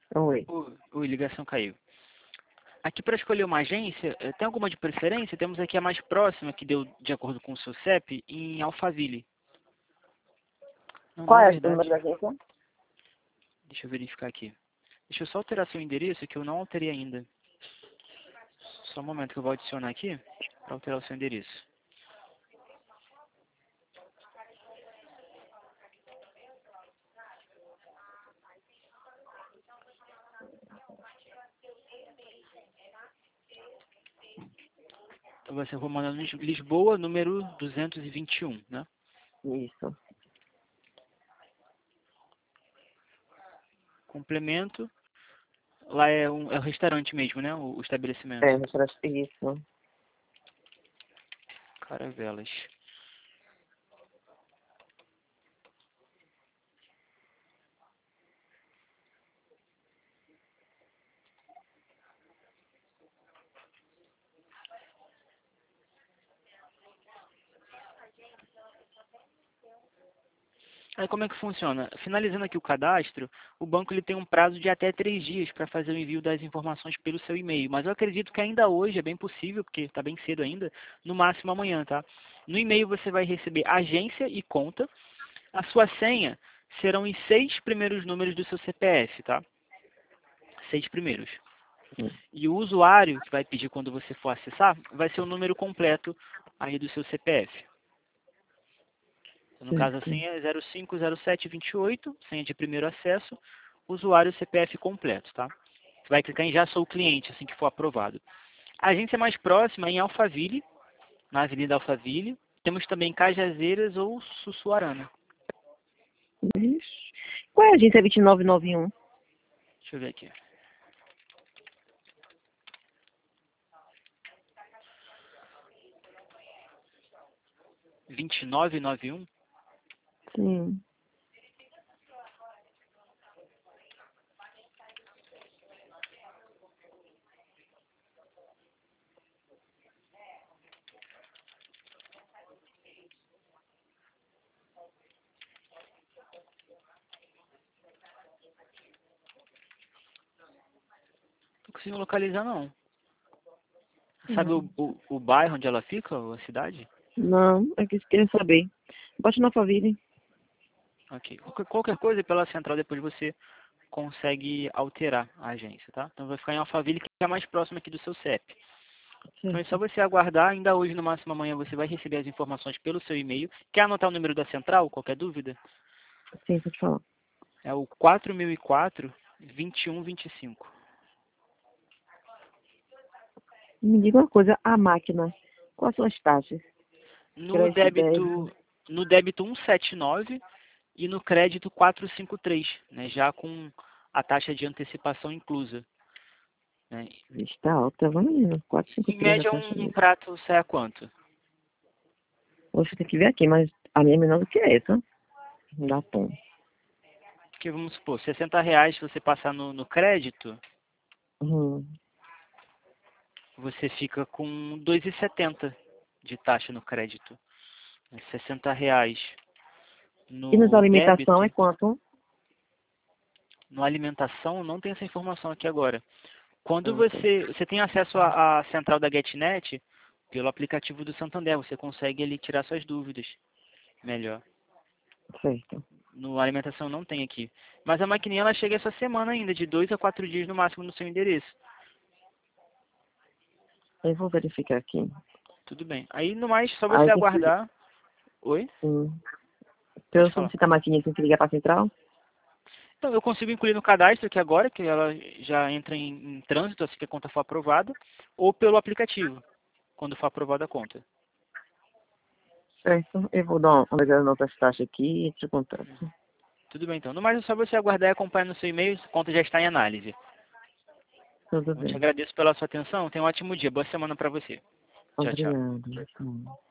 Oi. Oi, ligação caiu. Aqui para escolher uma agência, tem alguma de preferência? Temos aqui a mais próxima, que deu de acordo com o seu CEP, em Alphaville. Não, Qual na é o número verdade, da agência? deixa eu verificar aqui. Deixa eu só alterar seu endereço, que eu não alterei ainda. Só um momento que eu vou adicionar aqui, para alterar o seu endereço. Então vai ser Romana Lisboa, número 221, né? Isso. Complemento. Lá é o restaurante mesmo, né? O estabelecimento. Isso. Caravelas. Aí como é que funciona? Finalizando aqui o cadastro, o banco ele tem um prazo de até 3 dias para fazer o envio das informações pelo seu e-mail. Mas eu acredito que ainda hoje é bem possível, porque está bem cedo ainda, no máximo amanhã, tá? No e-mail você vai receber agência e conta. A sua senha serão os 6 primeiros números do seu CPF, tá? 6 primeiros. E o usuário que vai pedir quando você for acessar vai ser o número completo aí do seu CPF. No caso, a Certo. senha é 050728, senha de primeiro acesso, usuário CPF completo, tá? Você vai clicar em Já Sou Cliente, assim que for aprovado. A agência mais próxima é em Alphaville, na Avenida Alphaville. Temos também Cajazeiras ou Sussuarana. Ixi. Qual é a agência 2991? Deixa eu ver aqui. Vinte e nove noventa e um. Sim. Não consigo localizar, não. Sabe Uhum. o bairro onde ela fica, ou a cidade? Não, é que eu queria saber. Bote na família. Ok. Qualquer coisa pela central depois você consegue alterar a agência, tá? Então vai ficar em Alphaville, que é a mais próxima aqui do seu CEP. Então é só Certo. você aguardar, ainda hoje, no máximo amanhã, você vai receber as informações pelo seu e-mail. Quer anotar o número da central? Qualquer dúvida? Sim, pode falar. É o 4004 2125. Me diga uma coisa, a máquina, quais são as taxas? No Crédito, débito? débito, no débito 179 e no crédito 453, né? Já com a taxa de antecipação inclusa, né? Está alta, vai menino. Em 453 a média, taxa um dele. prato sai a quanto? Hoje tem que ver aqui, mas a minha é menor do que essa. Não dá tom. Porque vamos supor, R$ 60 se você passar no crédito, Uhum. você fica com 2,70 de taxa no crédito. R$ 60 E nos no alimentação é débito. quanto? No alimentação, não tem essa informação aqui agora. Quando Ah, tá. você tem acesso à central da GetNet, pelo aplicativo do Santander, você consegue ali tirar suas dúvidas melhor. Certo. No alimentação não tem aqui. Mas a maquininha ela chega essa semana ainda, de 2 a 4 dias no máximo no seu endereço. Eu vou verificar aqui. Tudo bem. Aí no mais, só você Aí tem que. aguardar. Oi? Pra Pode eu falar. solicitar a maquininha, tem que ligar pra central? Então, eu consigo incluir no cadastro aqui agora, que ela já entra em trânsito, assim que a conta for aprovada, ou pelo aplicativo, quando for aprovada a conta. Certo. Eu vou dar uma olhada nas outras taxas aqui e te contato. Tudo bem, então. No mais, é só você aguardar e acompanhar no seu e-mail, a conta já está em análise. Tudo Eu te bem. agradeço pela sua atenção. Tenha um ótimo dia. Boa semana para você. Tchau, tchau. Obrigada.